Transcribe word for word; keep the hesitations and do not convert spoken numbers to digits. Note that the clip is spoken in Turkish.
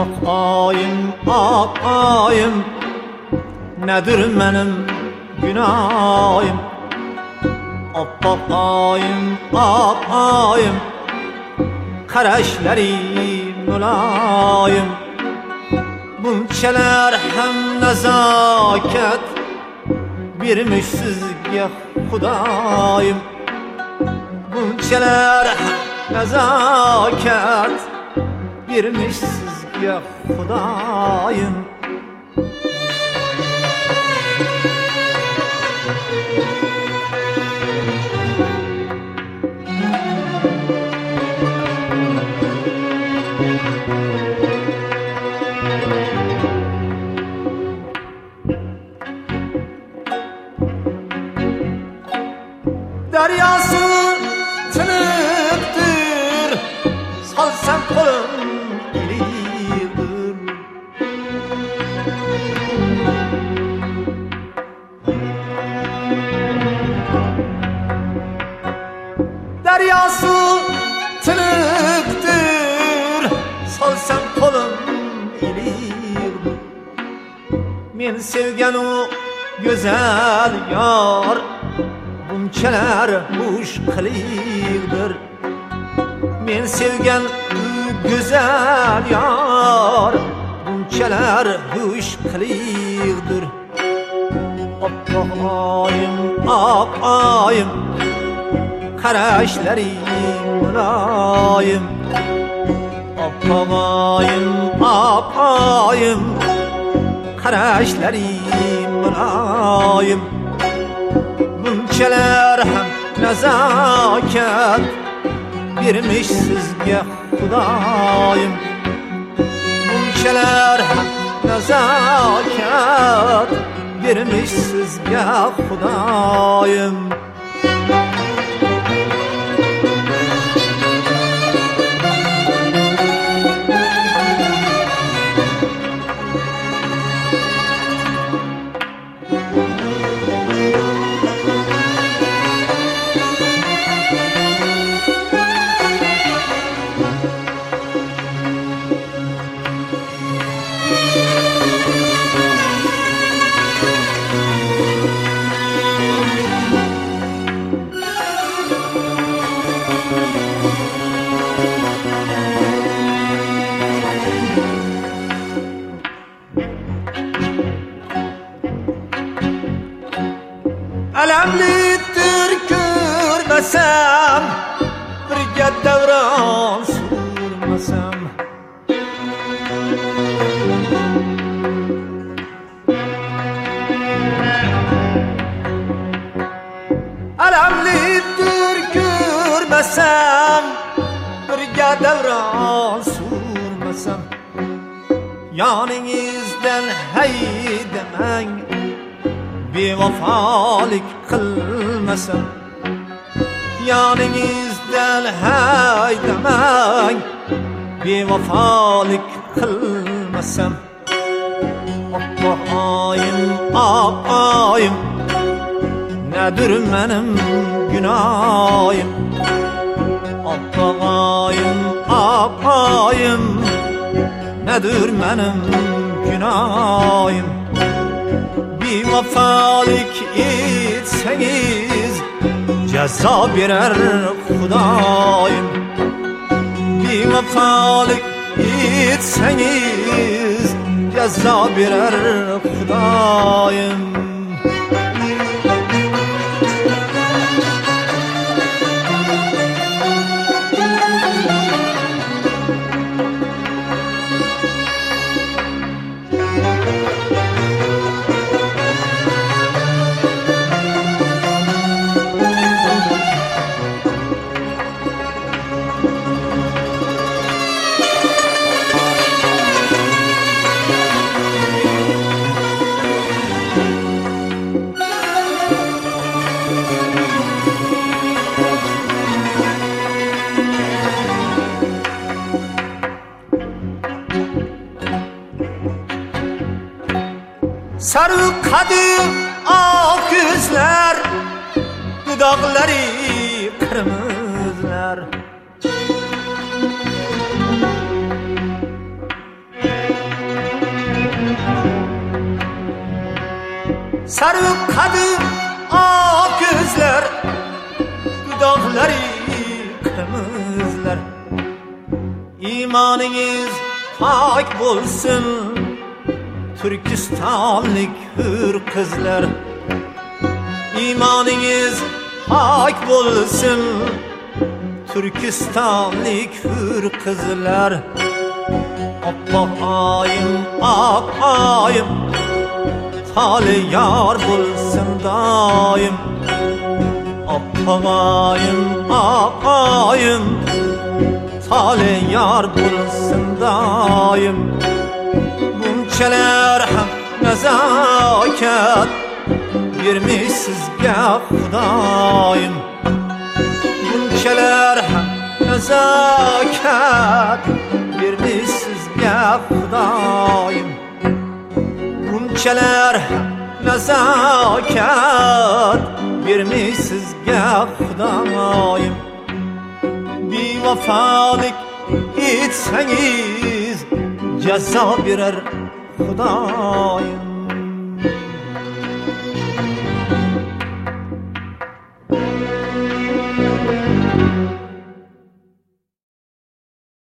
Oppoq ayım, ak ayım, nedir benim günahım? Oppoq ayım, ak ayım, qarashlerim mulayim. Bunchalar ham nazokat bermish sizga Xudoyim. Bunchalar ham nazokat bermish sizga Xudoyim. Deryası tınıktır, salsam kolum ilidir. Deryası tınıktır, salsam kolum ilidir. Men sevgen o güzel yar, bunchalar hush qilibdir. Men sevgan go'zal yor, bunchalar hush qilibdir. Oppoq oyim, ak oyim, qarashlaring muloyim. Oppoq oyim, ak oyim, qarashlaring muloyim. Bunchalar ham nazokat bermish sizga Xudoyim. Bunchalar ham nazokat bermish sizga Xudoyim. Alamlidir ko'rmasam, birga davron surmasam. Alamlidir ko'rmasam, birga davron surmasam. Yoningizdan haydamang, bevafolik qilmasam. Yoningizdan haydamang, bevafolik qilmasam. Oppoq oyim, ak oyim, nedir menim günahim? Oppoq oyim, ak oyim, nedir menim günahim? Bevafolik etsangiz jazo berar Xudoyim. Bevafolik etsangiz jazo berar Xudoyim. Sarı kadı ak yüzler, dudakları kırmızılar. sarı kadı ak gözler, dudakları kırmızılar. İmanınız pak bulsun Türkistanlık hür kızlar. İmanınız pak bulsun Türkistanlık hür kızlar. Apayım, apayım, tale yar bulsun daim. Apayım, apayım, tale yar bulsun daim. Bunçeler hem nezaket vermiş sizge Xudayım. Bunçeler hem nezaket vermiş sizge Xudayım. Bunçeler hem nezaket vermiş sizge Xudayım. Bir vafalık etseniz ceza verer Xudayım.